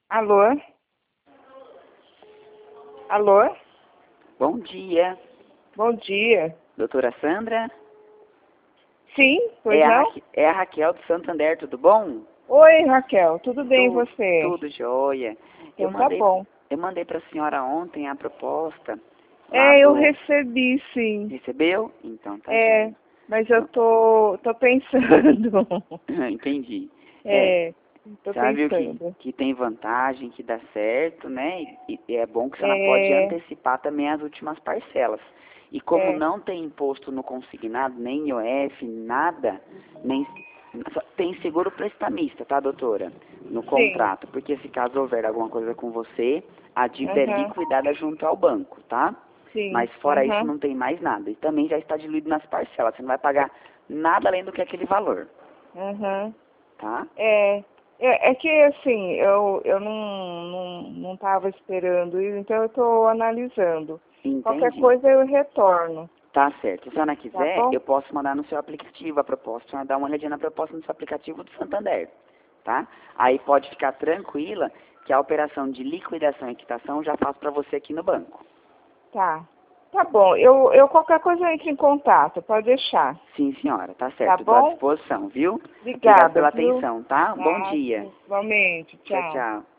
Alô? Alô? Bom dia, Bom dia. doutora Sandra. Sim, pois É a, não? é a Raquel do Santander, tudo bom? Oi, Raquel, tudo bem e você? Tudo jóia. Eu Então tá mandei, bom. eu mandei para a senhora ontem a proposta lá Eu do... recebi, sim. Recebeu? Então tá É, jóia. mas eu tô pensando. Entendi. É, É, tô já viu que, pensando. que tem vantagem, que dá certo, né? E é bom que a senhora pode É, antecipar também as últimas parcelas. E como é, não tem imposto no consignado, nem IOF, nada, nem só tem seguro prestamista, tá, doutora? No sim. contrato, porque se caso houver alguma coisa com você, a dívida é Aham, liquidada junto ao banco, tá? sim. Mas fora isso Aham, não tem mais nada. E também já está diluído nas parcelas. Você não vai pagar nada além do que aquele valor, aham. tá? É que assim, eu não tava esperando isso, então eu tô analisando. Qualquer Entendi. coisa eu retorno, Tá certo. Se a senhora tá quiser, bom? eu posso mandar no seu aplicativo a proposta. A senhora dá uma olhadinha na proposta no seu aplicativo do Santander, tá? Aí pode ficar tranquila que a operação de liquidação e quitação eu já faço para você aqui no banco. Tá. Tá bom. Eu qualquer coisa eu entro em contato, pode deixar. Sim, senhora. Tá Tá certo. Estou à bom? disposição, viu? Obrigado Obrigada, pela viu? atenção, tá? Bom Tá, dia. igualmente. Tchau, Tchau. tchau.